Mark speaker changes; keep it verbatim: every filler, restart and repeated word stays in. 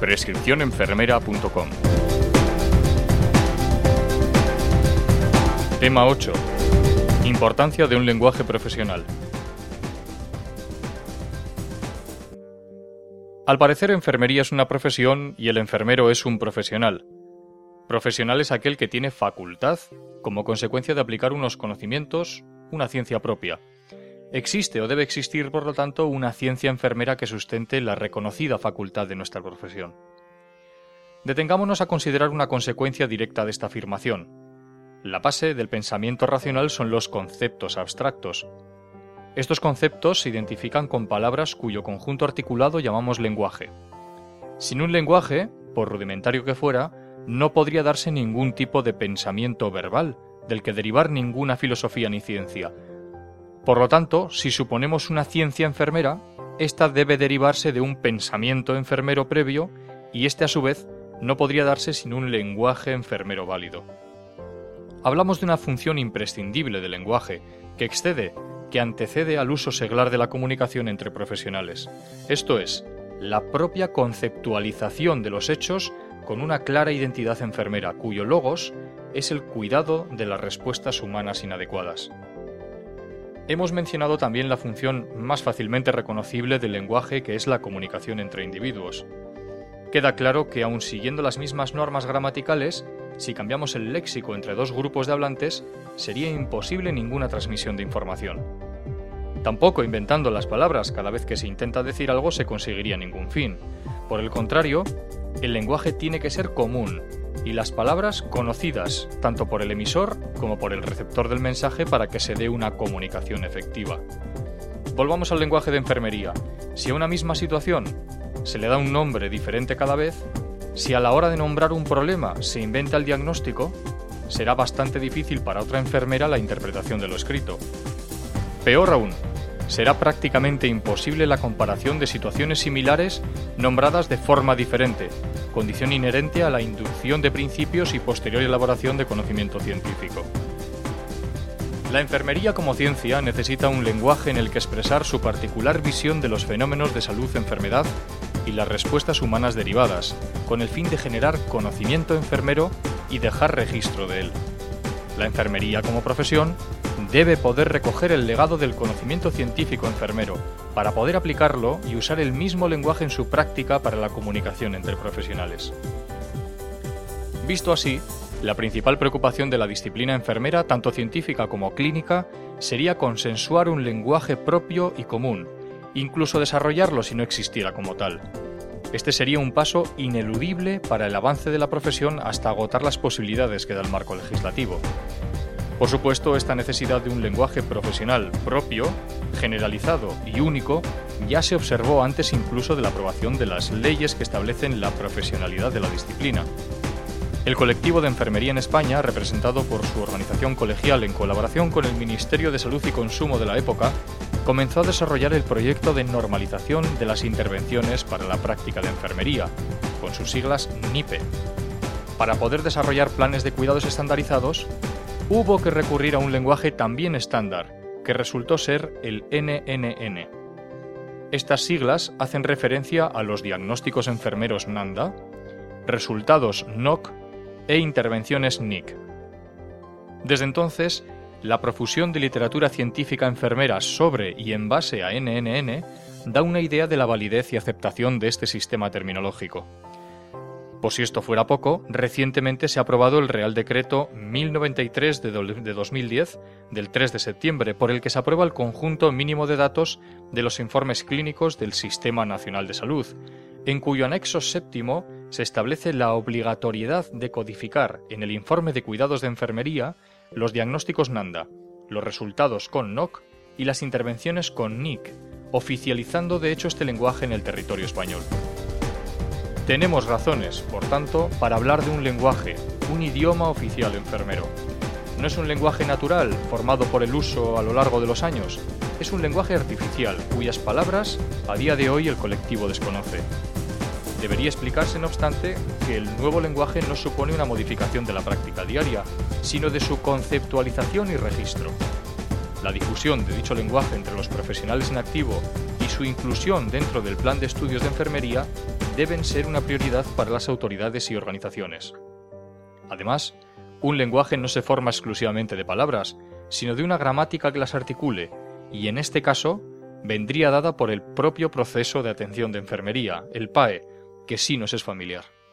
Speaker 1: prescripción enfermera punto com. Tema ocho. Importancia de un lenguaje profesional. Al parecer, enfermería es una profesión y el enfermero es un profesional. Profesional es aquel que tiene facultad, como consecuencia de aplicar unos conocimientos, una ciencia propia. Existe o debe existir, por lo tanto, una ciencia enfermera que sustente la reconocida facultad de nuestra profesión. Detengámonos a considerar una consecuencia directa de esta afirmación. La base del pensamiento racional son los conceptos abstractos. Estos conceptos se identifican con palabras cuyo conjunto articulado llamamos lenguaje. Sin un lenguaje, por rudimentario que fuera, no podría darse ningún tipo de pensamiento verbal, del que derivar ninguna filosofía ni ciencia. Por lo tanto, si suponemos una ciencia enfermera, ésta debe derivarse de un pensamiento enfermero previo y este a su vez no podría darse sin un lenguaje enfermero válido. Hablamos de una función imprescindible del lenguaje, que excede, que antecede al uso seglar de la comunicación entre profesionales. Esto es, la propia conceptualización de los hechos con una clara identidad enfermera, cuyo logos es el cuidado de las respuestas humanas inadecuadas. Hemos mencionado también la función más fácilmente reconocible del lenguaje, que es la comunicación entre individuos. Queda claro que, aun siguiendo las mismas normas gramaticales, si cambiamos el léxico entre dos grupos de hablantes, sería imposible ninguna transmisión de información. Tampoco inventando las palabras cada vez que se intenta decir algo se conseguiría ningún fin. Por el contrario, el lenguaje tiene que ser común y las palabras conocidas, tanto por el emisor como por el receptor del mensaje, para que se dé una comunicación efectiva. Volvamos al lenguaje de enfermería. Si a una misma situación se le da un nombre diferente cada vez, si a la hora de nombrar un problema se inventa el diagnóstico, será bastante difícil para otra enfermera la interpretación de lo escrito. Peor aún, será prácticamente imposible la comparación de situaciones similares nombradas de forma diferente, condición inherente a la inducción de principios y posterior elaboración de conocimiento científico. La enfermería como ciencia necesita un lenguaje en el que expresar su particular visión de los fenómenos de salud-enfermedad y las respuestas humanas derivadas, con el fin de generar conocimiento enfermero y dejar registro de él. La enfermería como profesión debe poder recoger el legado del conocimiento científico enfermero para poder aplicarlo y usar el mismo lenguaje en su práctica para la comunicación entre profesionales. Visto así, la principal preocupación de la disciplina enfermera, tanto científica como clínica, sería consensuar un lenguaje propio y común, incluso desarrollarlo si no existiera como tal. Este sería un paso ineludible para el avance de la profesión hasta agotar las posibilidades que da el marco legislativo. Por supuesto, esta necesidad de un lenguaje profesional propio, generalizado y único ya se observó antes incluso de la aprobación de las leyes que establecen la profesionalidad de la disciplina. El colectivo de enfermería en España, representado por su organización colegial en colaboración con el Ministerio de Salud y Consumo de la época, comenzó a desarrollar el proyecto de normalización de las intervenciones para la práctica de enfermería, con sus siglas N I P E. Para poder desarrollar planes de cuidados estandarizados, hubo que recurrir a un lenguaje también estándar, que resultó ser el N N N. Estas siglas hacen referencia a los diagnósticos enfermeros NANDA, resultados N O C e intervenciones N I C. Desde entonces, la profusión de literatura científica enfermera sobre y en base a N N N da una idea de la validez y aceptación de este sistema terminológico. Por si esto fuera poco, recientemente se ha aprobado el Real Decreto mil noventa y tres de dos mil diez, del tres de septiembre, por el que se aprueba el conjunto mínimo de datos de los informes clínicos del Sistema Nacional de Salud, en cuyo anexo séptimo se establece la obligatoriedad de codificar en el informe de cuidados de enfermería los diagnósticos NANDA, los resultados con N O C y las intervenciones con N I C, oficializando de hecho este lenguaje en el territorio español. Tenemos razones, por tanto, para hablar de un lenguaje, un idioma oficial enfermero. No es un lenguaje natural, formado por el uso a lo largo de los años, es un lenguaje artificial, cuyas palabras a día de hoy el colectivo desconoce. Debería explicarse, no obstante, que el nuevo lenguaje no supone una modificación de la práctica diaria, sino de su conceptualización y registro. La difusión de dicho lenguaje entre los profesionales en activo y su inclusión dentro del plan de estudios de enfermería deben ser una prioridad para las autoridades y organizaciones. Además, un lenguaje no se forma exclusivamente de palabras, sino de una gramática que las articule, y en este caso, vendría dada por el propio proceso de atención de enfermería, el P A E, que sí nos es familiar.